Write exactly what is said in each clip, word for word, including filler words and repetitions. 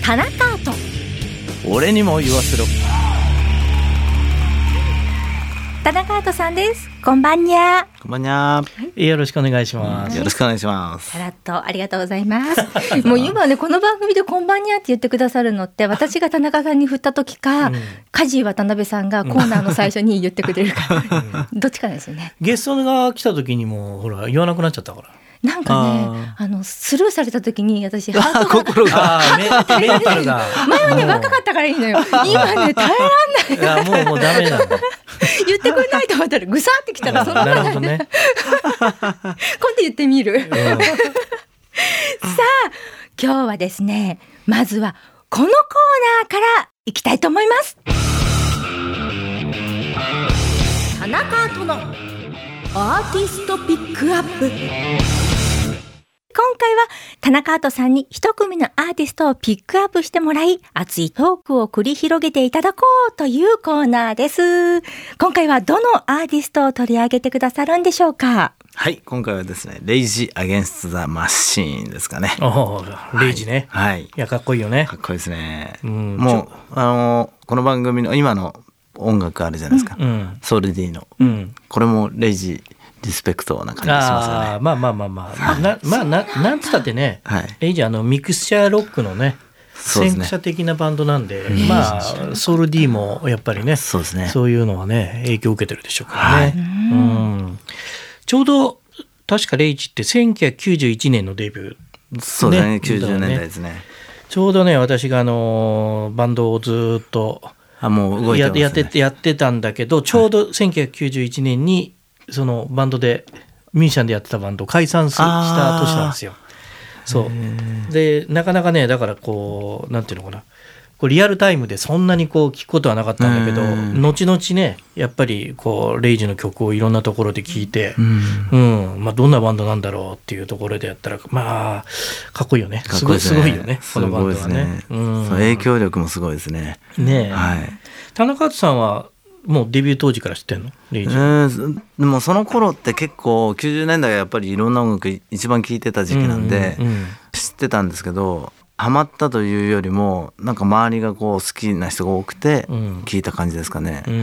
田中と俺にも言わせろ。 田中アートさんです。こんばんにゃ。 こんばんにゃ。 よろしくお願いします。 よろしくお願いします。 さらっとありがとうございますもう今ねこの番組でこんばんにゃって言ってくださるのって私が田中さんに振った時か、うん、カジー渡辺さんがコーナーの最初に言ってくれるか、うん、どっちかですよね。 ゲストが来た時にもほら言わなくなっちゃったから。 なんかね あ, あのスルーされた時に私ハートが心がメ, メンタルが前はね若かったからいいのよ。今ね耐えらんない。 いやもうもうダメなんだ言ってくれないと思ったらぐさってきたらそのままなるほどね今度言ってみる、うん、さあ今日はですねまずはこのコーナーからいきたいと思います。田中アートのアーティストピックアップ。今回は田中アートさんに一組のアーティストをピックアップしてもらい熱いトークを繰り広げていただこうというコーナーです。今回はどのアーティストを取り上げてくださるんでしょうか。 はい、今回はですねレイジアゲンストザマシーンですかね。 おレイジね、 はい、いやかっこいいよね。 かっこいいですね、うん、もうあのこの番組の今の音楽あるじゃないですか、うん、ソウル D の、うん、これもレイジリスペクトな感じがしますよね。 あまあまあまあまあなまあななんつったってね、はい、レイジあのミクスチャーロックのね先駆者的なバンドなんで、うん、まあソウル D もやっぱりねそうですねそういうのはね影響を受けてるでしょうからね、はい、うんちょうど確かレイジってせんきゅうひゃくきゅうじゅういちねんのデビュー、 そうですねきゅうじゅうねんだいですね。 ちょうどね私があのバンドをずっとあもう動いてますね、 やっててやってたんだけどちょうどせんきゅうひゃくきゅうじゅういちねんにそのバンドでミュージシャンでやってたバンドを解散した年なんですよ。そうでなかなかねだからこうなんていうのかなこうリアルタイムでそんなにこう聞くことはなかったんだけど後々ねやっぱりこうレイジの曲をいろんなところで聞いて、うんうんまあ、どんなバンドなんだろうっていうところでやったらまあかっこいいよね。すごいすごいよねこのバンドはね。 うん、その影響力もすごいですね。 ねえ、 はい、 田中アートさんはもうデビュー当時から知ってんのレイジ、えー、でもその頃って結構きゅうじゅうねんだいはやっぱりいろんな音楽一番聴いてた時期なんで、うんうんうん、知ってたんですけどハマったというよりもなんか周りがこう好きな人が多くて聴いた感じですかね、うん、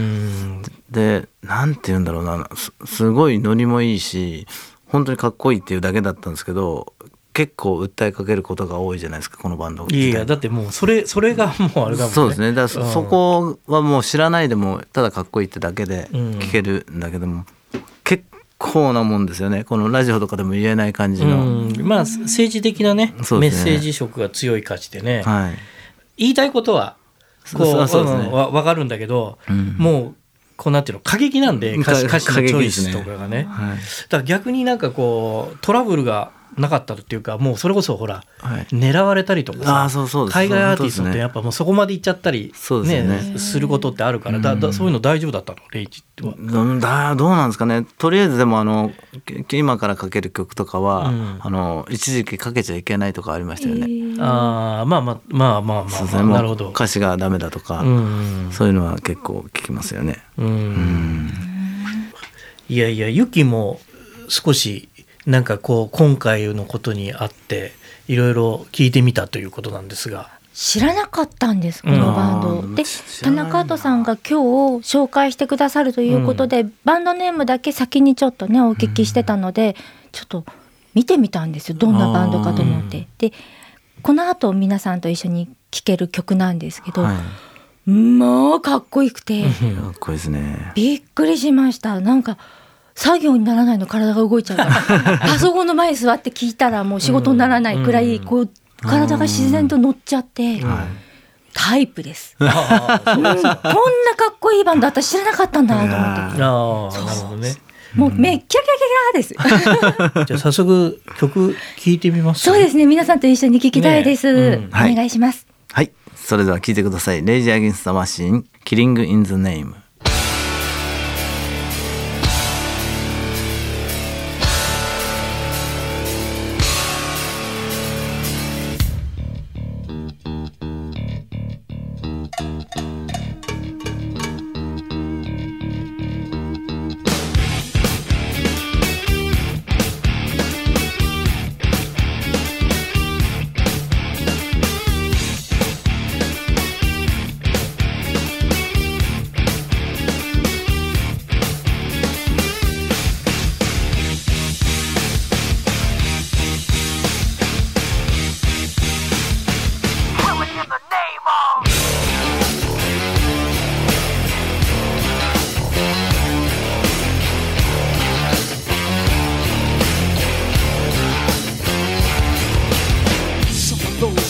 でなんて言うんだろうな す, すごいノリもいいし本当にかっこいいっていうだけだったんですけど結構訴えかけることが多いじゃないですかこのバンド。 いやだってもうそれそれがもうあれだもんね。 そうですねだから そ,、うん、そこはもう知らないでもただかっこいいってだけで聴けるんだけども、うん、結構なもんですよねこのラジオとかでも言えない感じの、 うん、まあ政治的な ね, ねメッセージ色が強い歌詞でね、はい、言いたいことはこうそうそうですね、わ分かるんだけど、うん、もうこうなんていうの過激なんで歌詞、歌詞のチョイスとかが ね, ね、はい、だから逆になんかこうトラブルがなかったっていうかもうそれこそほら、はい、狙われたりとかさあそうそうです海外アーティストってやっぱもうそこまで行っちゃったり、ねね、することってあるからだだそういうの大丈夫だったのレイジは。 だどうなんですかね。とりあえずでもあの今からかける曲とかは、うん、あの一時期かけちゃいけないとかありましたよね、えー、 あまあまあまあまあまあ、まあ、なるほど歌詞がダメだとか、うん、そういうのは結構聞きますよね、うんうん、 いやいやユキも少しなんかこう今回のことにあっていろいろ聞いてみたということなんですが知らなかったんですこのバンド、うん、で田中アートさんが今日紹介してくださるということで、うん、バンドネームだけ先にちょっとねお聞きしてたので、うん、ちょっと見てみたんですよどんなバンドかと思って。でこの後皆さんと一緒に聴ける曲なんですけど、はい、もうかっこよくてかっこいいですね。 びっくりしました。なんか作業にならないの体が動いちゃうからパソコンの前に座って聞いたらもう仕事にならないくらいこう体が自然と乗っちゃってタイプです、うん、こんなかっこいいバンド私知らなかったんだなと思って。あなるほどね。もうめっキャキャキャキャですじゃあ早速曲聴いてみます、 ね、そうですね皆さんと一緒に聴きたいです、ねうん、お願いします。 はい、はい、それでは聴いてください。レイジアゲンストマシーンキリングインザネーム。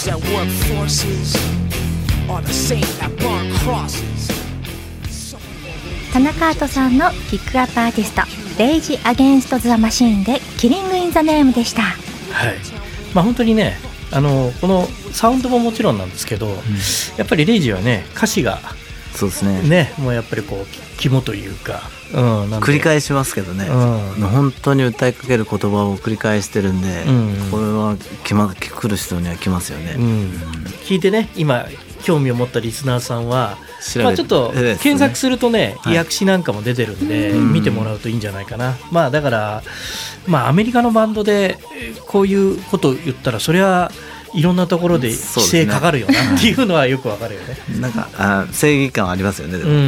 that work forces are the same that burn crosses. 田中アトさんのピックアップアーティストレイジ・アゲンスト・ザ・マシーンでキリング・イン・ザ・ネームでした。 はい、まあ、本当にねあのこのサウンドももちろんなんですけど、うん、やっぱりレイジはね歌詞がそうですね、 ねもうやっぱりこう肝というか、うん、なん繰り返しますけどね、うん、本当に歌いかける言葉を繰り返してるんで、うん、これは来ま来る人には来ますよね、うんうん、 聞いてね今興味を持ったリスナーさんは、まあ、ちょっと検索するとね、ね訳詞なんかも出てるんで、はい、見てもらうといいんじゃないかな。まあだから、まあ、アメリカのバンドでこういうことを言ったらそれはいろんなところで規制かかるよなっていうのはよくわかるよね。 なんかあ正義感ありますよね。でも、うん、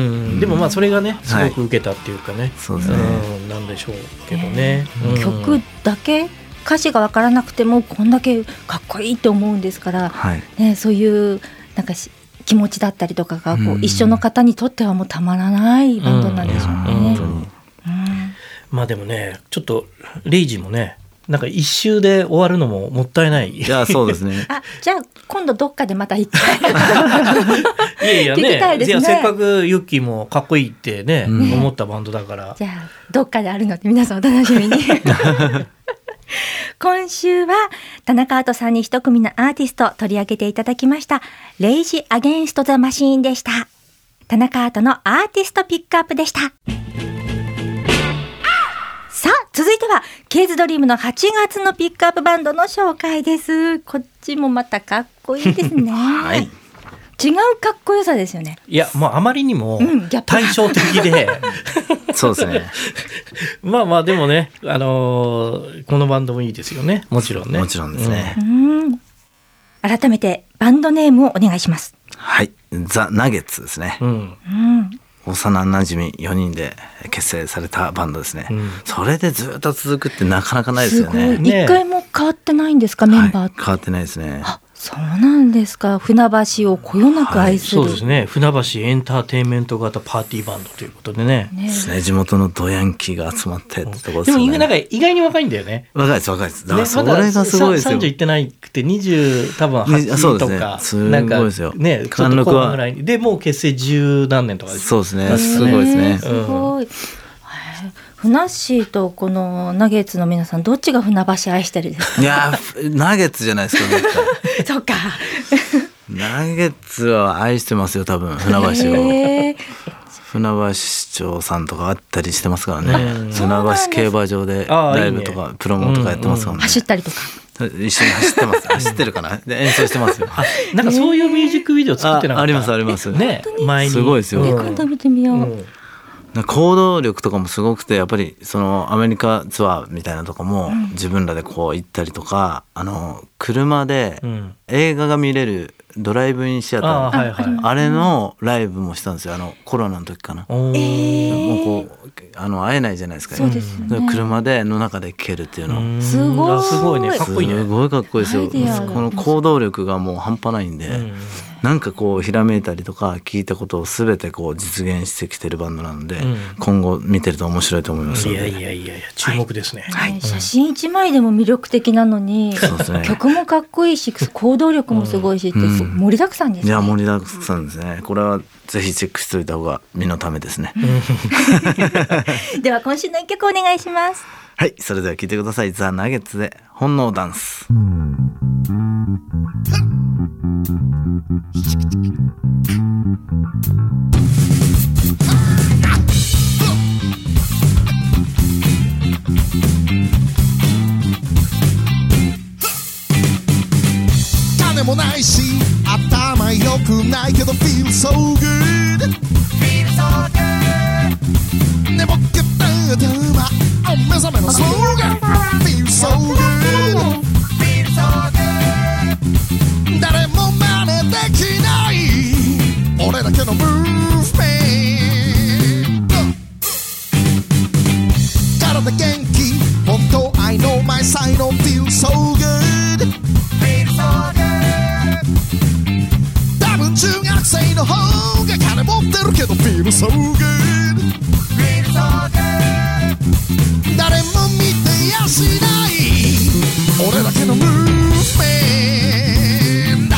でもまあそれがねすごく受けたっていうかね、はい、 そうですね、 うん、なんでしょうけどね、 うん、曲だけ歌詞がわからなくてもこんだけかっこいいって思うんですから、はいね、そういうなんか気持ちだったりとかがこう、うん、一緒の方にとってはもうたまらないバンドなんでしょうね、うんうんうん、 まあでもねちょっとレイジもねなんか一周で終わるのももったいない。 いやそうですね。 あじゃあ今度どっかでまた一回いやいやね、ねいやせっかくユッキーもかっこいいってね、うん、思ったバンドだから。 じゃあどっかであるので皆さんお楽しみに。今週は田中アトさんに一組のアーティスト取り上げていただきました。レイジ・アゲンスト・ザ・マシーンでした。田中アトのアーティストピックアップでした。さあ続いてはケイズドリームのはちがつのピックアップバンドの紹介です。こっちもまたかっこいいですね。はい、違うかっこよさですよね。 いやもうあまりにも対照的で、 うん、そうですね。 まあまあでもね、あのー、このバンドもいいですよね。もちろんね。 もちろんですね、 うん、改めてバンドネームをお願いします。 はい、ザ・ナゲッツですね、うんうん幼なじみよにんで結成されたバンドですね、うん、それでずっと続くってなかなかないですよね。 すごい。一回も変わってないんですか、メンバーって。 はい、変わってないですね。 あ、そうなんですか。船橋をこよなく愛する、 はい、そうですね。船橋エンターテインメント型パーティーバンドということでね。 ねですね。地元のドヤンキーが集まってってとこですよね。 でもなんか意外に若いんだよね。 若いです若いです。だからそれがすごいですよ。 さんじゅういってないくてにじゅう多分はちとか、 すごいですよ。 ね、ちょっと後半ぐらいでもう結成十何年とかです。 そうですね。すごいですね。 すごい。ふなっしーとこのナゲッツの皆さんどっちが船橋愛してるですか。 いやナゲッツじゃないですか。 そうか。 ナゲッツは愛してますよ多分船橋を。船橋市長さんとかあったりしてますからね。船橋競馬場でライブとかいい、ね、プロモとかやってますからね、うんうん、 走ったりとか一緒に走ってます走ってるかなで演奏してますよ。 なんかそういうミュージックビデオ作ってなかった。 あ, ありますありますね。前にすごいですよ。 今度見てみよう、うん行動力とかもすごくてやっぱりそのアメリカツアーみたいなとかも自分らでこう行ったりとか、あの車で映画が見れるドライブインシアター、あ、はいはい、あれのライブもしたんですよ。あのコロナの時かな。もうこうあの会えないじゃないですか。 そうですね。 車での中で聴けるっていうのすごいすごいね。かっこいいね。 すごいかっこいいですよ。この行動力がもう半端ないんで、うん、なんかこうひらめいたりとか聞いたことを全てこう実現してきてるバンドなので、うん、今後見てると面白いと思いますので。 いやいやいやいや注目ですね、 はいはい、写真一枚でも魅力的なのに、うん、曲もかっこいいし行動力もすごいしって、うん、盛りだくさんですね。 いや盛りだくさんですね。これはぜひチェックしておいた方が身のためですね。 では今週の一曲お願いします。 はい、それでは聴いてください。ザ・ナゲッツで本能ダンス。 金もないし頭良くないけど feel so good feel so good 寝ぼけた頭目覚めのスローガン feel so good feel so good 誰も真似できない俺だけのムーブメント体元気本当 I know my side don't feel so good feel so good 多分中学生の方が金持ってるけど feel so good feel so good 誰も見てやしない俺だけのムーブメント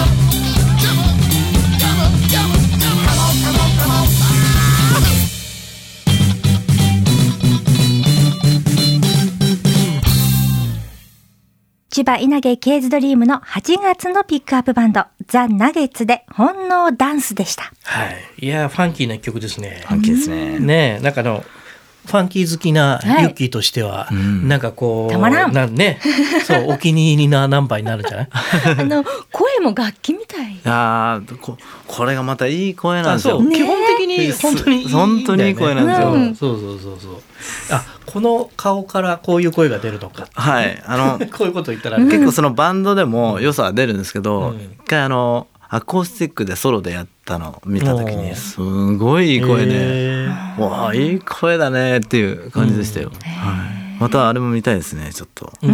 千葉稲毛ケーズドリームのはちがつのピックアップバンドザ・ナゲッツで本能ダンスでした。 はい、いやファンキーな曲ですね。 ファンキーですね。 ねえ、なんかあのファンキー好きなユッキーとしては、はい、なんかこうたまらんなね、そうお気に入りなナンバーになるんじゃない？ あの声も楽器みたい。 いやここれがまたいい声なんですよ。 基本的に本当にいいんだよね。 本当にいい声なんですよ。 うん、 そうそうそうそう。あ、この顔からこういう声が出るとか。 はい、あのこういうこと言ったら、 うん、結構そのバンドでも良さは出るんですけど、 うん、 一回あのアコースティックでソロでやったのを見た時にすごいいい声で、わあいい声だねっていう感じでしたよ。はい、またあれも見たいですねちょっと。 うん、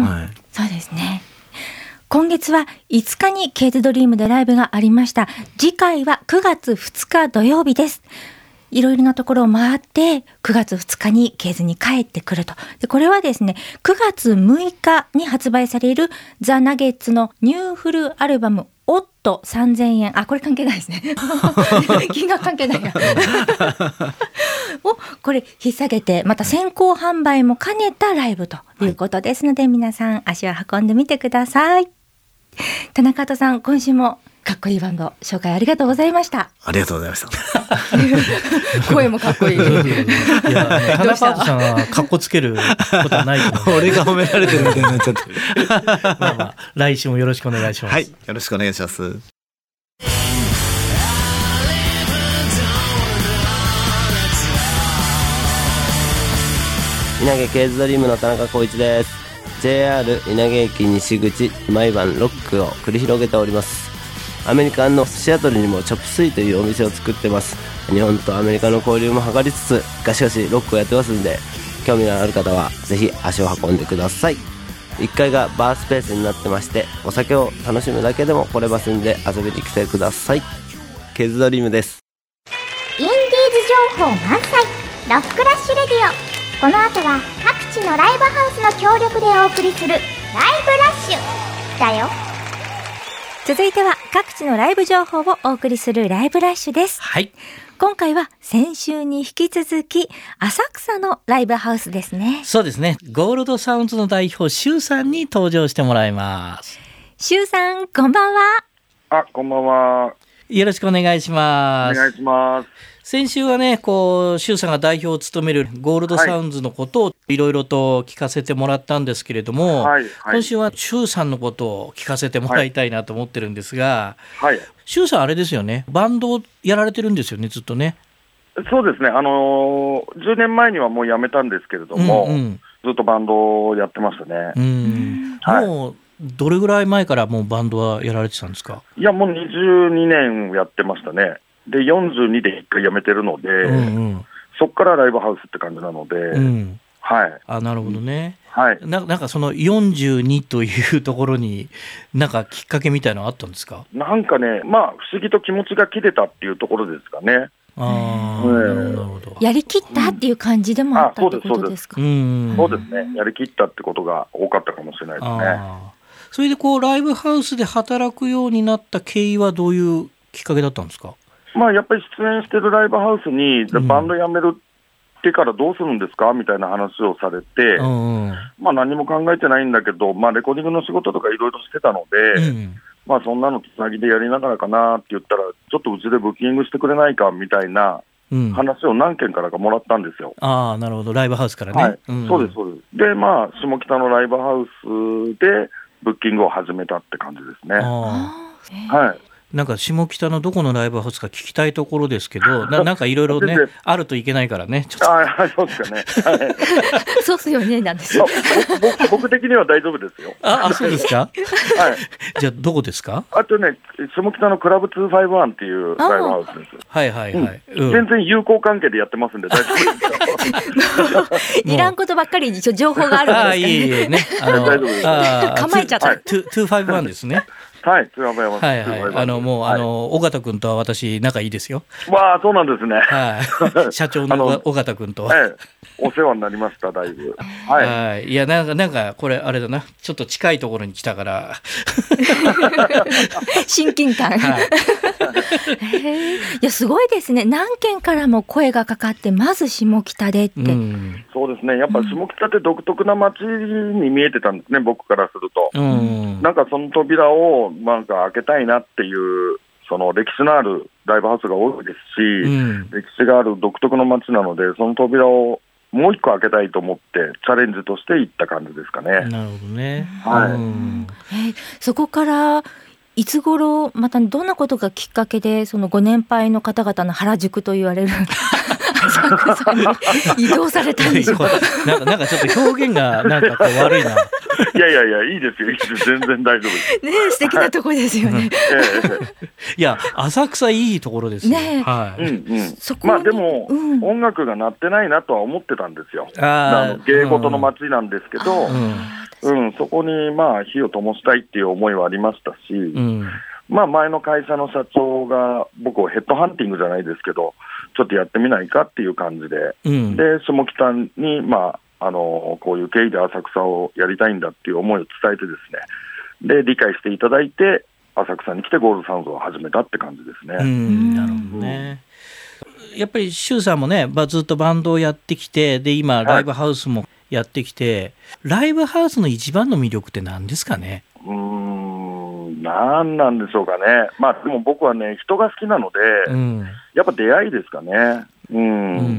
はい、 そうですね。今月はいつかにケーズドリームでライブがありました。次回はくがつふつか土曜日です。いろいろなところを回ってくがつふつかにケーズに帰ってくると。でこれはですねくがつむいかに発売されるザ・ナゲッツのニューフルアルバムオットさんぜんえん、あこれ関係ないですね金額関係ないやをこれ引っ提げてまた先行販売も兼ねたライブということですので、はい、皆さん足を運んでみてください。田中戸さん今週もかっこいいバンド紹介ありがとうございました。 ありがとうございました声もかっこいい。いや田中戸さんはかっこつけることはないと思う俺が褒められてるみたいになっちゃってまあまあ来週もよろしくお願いします。 はい、よろしくお願いします。 稲毛ケーズドリームの田中光一です。 ジェイアール 稲毛駅西口毎晩ロックを繰り広げております。アメリカのシアトルにもチョップスイというお店を作ってます。日本とアメリカの交流も図りつつガシガシロックをやってますんで、興味のある方はぜひ足を運んでください。いっかいがバースペースになってまして、お酒を楽しむだけでも来れますんで遊びに来てください。ケーズドリームです。 インディーズ情報満載ロックラッシュレディオ。この後は各地のライブハウスの協力でお送りするライブラッシュだよ。 続いては各地のライブ情報をお送りするライブラッシュです。 はい、 今回は先週に引き続き浅草のライブハウスですね。 そうですね。ゴールドサウンズの代表シュウさんに登場してもらいます。 シュウさんこんばんは。 あ、こんばんは。 よろしくお願いします。 お願いします。 先週はね、こうシュウさんが代表を務めるゴールドサウンズのことをいろいろと聞かせてもらったんですけれども、 はいはい、 今週はシュウさんのことを聞かせてもらいたいなと思ってるんですが、 はい、 シュウさんあれですよね、バンドをやられてるんですよね、ずっとね。 そうですね、あのー、じゅうねんまえにはもう辞めたんですけれども、うんうん、ずっとバンドをやってましたね。 うん、はい、もうどれぐらい前からもうバンドはやられてたんですか？ いやもうにじゅうにねんやってましたね。でよんじゅうにでいっかい辞めてるので、うんうん、そこからライブハウスって感じなので、うん、はい。 あ、なるほどね。 はい。 な, なんかそのよんじゅうにというところになんかきっかけみたいなのあったんですか？ なんかね、まあ不思議と気持ちが切れたっていうところですかね。 ああ、なるほど。 やりきったっていう感じでもあったってことですか？ うん、そうですね。やりきったってことが多かったかもしれないですね。 あ、それでこうライブハウスで働くようになった経緯はどういうきっかけだったんですか？ まあ、やっぱり出演してるライブハウスに、うん、バンド辞めるってからどうするんですかみたいな話をされて、うんうん、まあ何も考えてないんだけど、まあレコーディングの仕事とかいろいろしてたので、うん、まあそんなのつなぎでやりながらかなって言ったら、ちょっとうちでブッキングしてくれないかみたいな話を何件からかもらったんですよ。 うん、ああ、なるほど。ライブハウスからね。 はい、うん、そうです、そうです。で、まあ下北のライブハウスでブッキングを始めたって感じですね。 あ、 はい。 なんか下北のどこのライブハウスか聞きたいところですけど、な, なんかいろいろねあるといけないからね。ちょっとあそうですかね。はい、 そうっすよねなんです僕, 僕的には大丈夫ですよ。 ああそうですか。はい。じゃあどこですか？ あとね下北のクラブにひゃくごじゅういちっていうライブハウスです。 はいはいはい。 うん、全然友好関係でやってますんで大丈夫です。 いらんことばっかりに情報があるんですかね。あいいいね。あの大丈夫です。 あ構えちゃった。 にひゃくごじゅういちですね。 はい、はいはい、あのもう、はい、あの尾形君とは私仲いいですよ。 わあ、そうなんですね。 はい。社長の尾形君とは、 ええ、お世話になりましただいぶ。はい。 はい、いやなんかなんかこれあれだな、ちょっと近いところに来たから。 親近感。はい。いやすごいですね。何件からも声がかかってまず下北でって。うん、 そうですね。やっぱ下北って独特な街に見えてたんですね。僕からすると。うん、なんかその扉をなんか開けたいなっていうその歴史のあるライブハウスが多いですし、うん、歴史がある独特の街なのでその扉をもう一個開けたいと思ってチャレンジとして行った感じですかね。 なるほどね。 はい。 うんえそこからいつ頃またどんなことがきっかけでそのご年配の方々の原宿と言われる浅草に移動されたんでしょうか。 なんかなんかちょっと表現がなんかこう悪いな。 いやいやいやいいですよいいです全然大丈夫です。 ね素敵なところですよね。 いや浅草いいところですよ。 ねはい。 うんうん。まあでも、うん、音楽が鳴ってないなとは思ってたんですよ。ああ芸事の街なんですけど。うんうん、そこにまあ火を灯したいっていう思いはありましたし、うん、まあ前の会社の社長が僕をヘッドハンティングじゃないですけどちょっとやってみないかっていう感じで、うん、で下北にまああのこういう経緯で浅草をやりたいんだっていう思いを伝えてですねで理解していただいて浅草に来てゴールドサウンドを始めたって感じですね。 うん、なるほどね。やっぱり周さんもねずっとバンドをやってきてで今ライブハウスも、はいやってきてライブハウスの一番の魅力って何ですかね。 うーん何なんでしょうかね。まあでも僕はね人が好きなので、うん、やっぱ出会いですかね。うん、うんうん、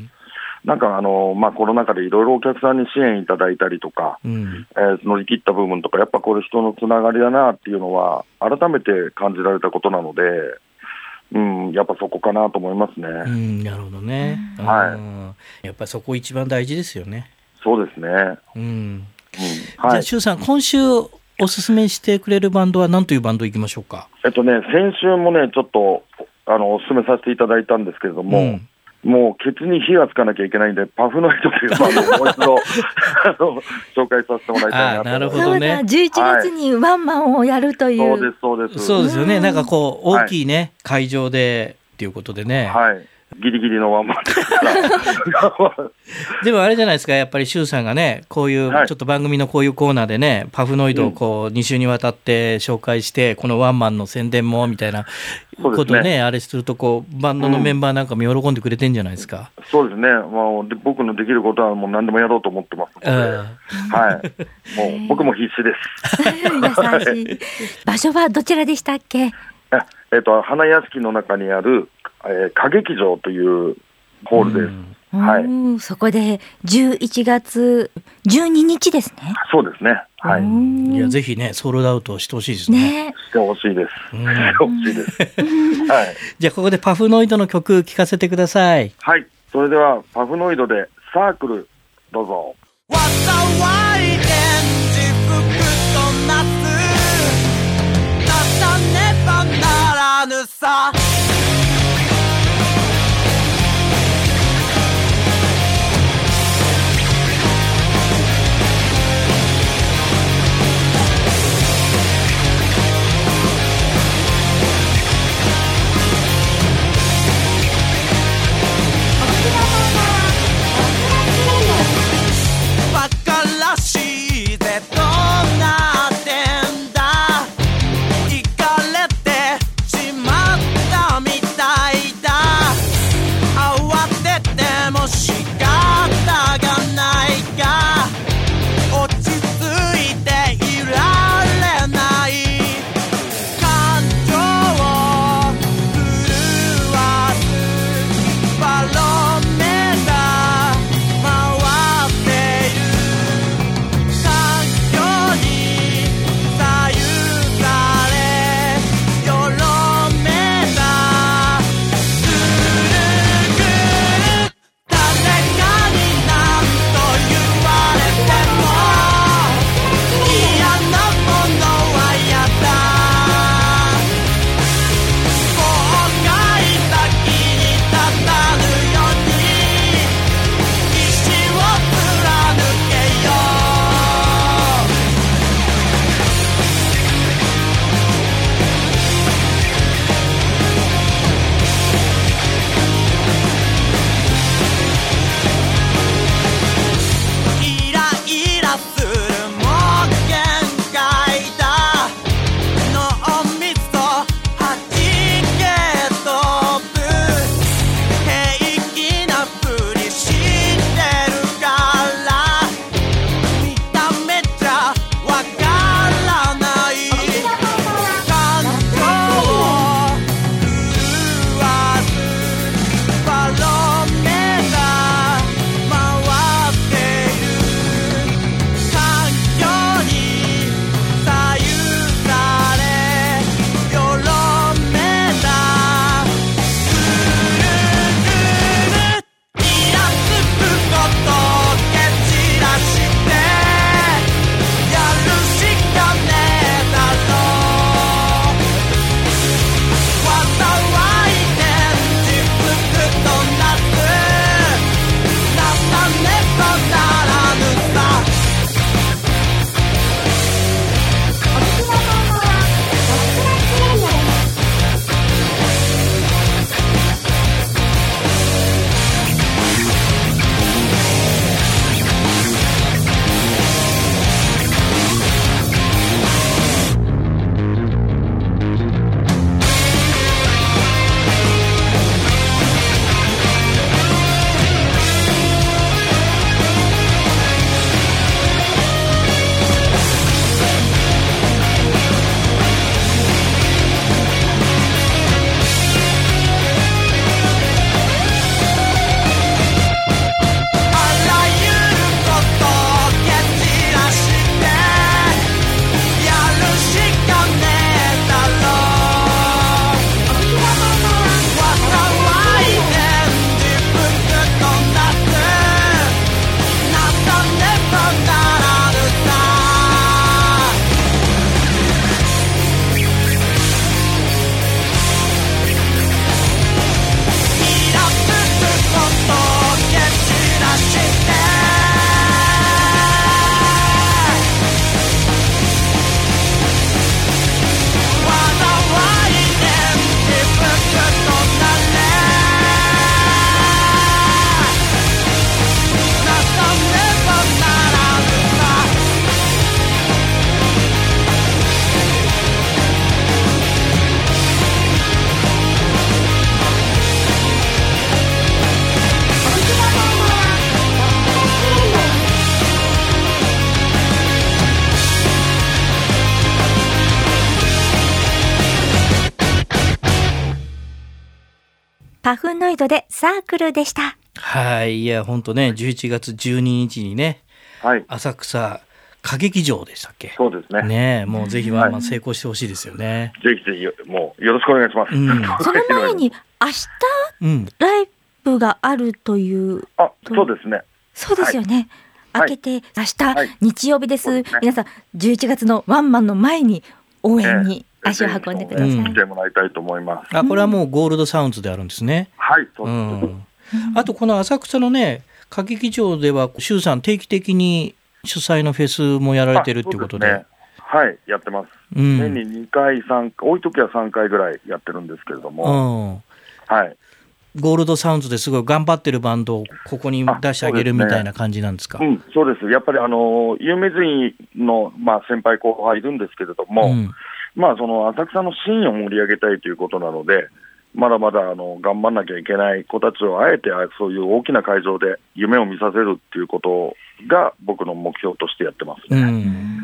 なんかあの、まあ、コロナ禍でいろいろお客さんに支援いただいたりとか、うんえー、乗り切った部分とかやっぱこれ人のつながりだなっていうのは改めて感じられたことなので、うん、やっぱそこかなと思いますね。 うん、なるほどね、 はい、 やっぱりそこ一番大事ですよね。 そうですね、 うんうんはい、じゃあ周さん今週おすすめしてくれるバンドは何というバンドいきましょうか。 えっとね先週もねちょっとあのおすすめさせていただいたんですけれども、うん、もうケツに火がつかなきゃいけないんでパフノイドというバンドをもう一度紹介させてもらいたいなと。 なるほどね。 じゅういちがつにワンマンをやるという、 はい、そうですそうですそうですよね。なんかこう大きいね、はい、会場でっていうことでね。 はいギリギリのワンマンですでもあれじゃないですかやっぱり周さんがねこういうちょっと番組のこういうコーナーでね、はい、パフノイドをこうに週にわたって紹介して、うん、このワンマンの宣伝もみたいなことを ね, ねあれするとこうバンドのメンバーなんかも喜んでくれてんじゃないですか、 うん、そうですね、まあ、で僕のできることはもう何でもやろうと思ってますので、はい、もう僕も必死です優しい場所はどちらでしたっけ。 えっと、花屋敷の中にある、えー、歌劇場というホールです、はい、 そこでじゅういちがつじゅうににちですね。 そうですね、はい、 いやぜひねソールドアウトしてほしいですね。 ねしてほしいですしてほしいです、はい、 じゃあここでパフノイドの曲聴かせてください。 はい、それではパフノイドでサークルどうぞ。 災い現実服となすねばならぬさ。バカらしいぜどうなってんだ。イカれてしまったパフノイドでサークルでした。 はい、いや本当ねじゅういちがつじゅうににちにね、はい、浅草歌劇場でしたっけ。 そうですね。 ねもうぜひワンマン成功してほしいですよね。 はい、ぜひぜひもうよろしくお願いします。うん、 その前に明日、うん、ライブがあるという。 あ、そうですね。 そうですよね。はい、明けて明日、はい、日曜日です。はい、皆さんじゅういちがつのワンマンの前に応援に足を運んでください。 来てもらいたいと思います。 あ、これはもうゴールドサウンズであるんですね。 はい、そうです。 うん、あとこの浅草のね歌劇場では周さん定期的に主催のフェスもやられてるっていうことで。 そうですね、はい、やってます。うん、年ににかいさんかい、多い時はさんかいぐらいやってるんですけれども、うん、はい。 ゴールドサウンズですごい頑張ってるバンドをここに出してあげるみたいな感じなんですか。 そうですね、うん、そうです。やっぱりあの有名人の、まあ、先輩後輩いるんですけれども、うん、まあその浅草のシーンを盛り上げたいということなので、まだまだあの頑張んなきゃいけない子たちをあえてそういう大きな会場で夢を見させるっていうことが僕の目標としてやってますね。うん、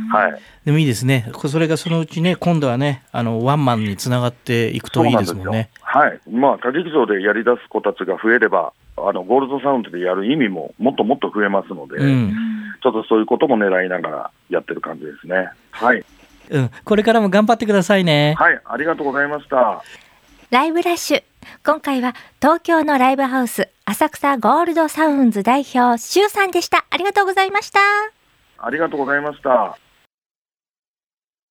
はい。 でもいいですね。それがそのうちね今度はねあのワンマンにつながっていくといいですもんね。 はい。まあ歌劇場でやり出す子たちが増えればあのゴールドサウンドでやる意味ももっともっと増えますので、うん、ちょっとそういうことも狙いながらやってる感じですね。はい。 うん。これからも頑張ってくださいね。 はい。ありがとうございました。 ライブラッシュ。今回は東京のライブハウス浅草ゴールドサウンズ代表周さんでした。ありがとうございました。 ありがとうございました。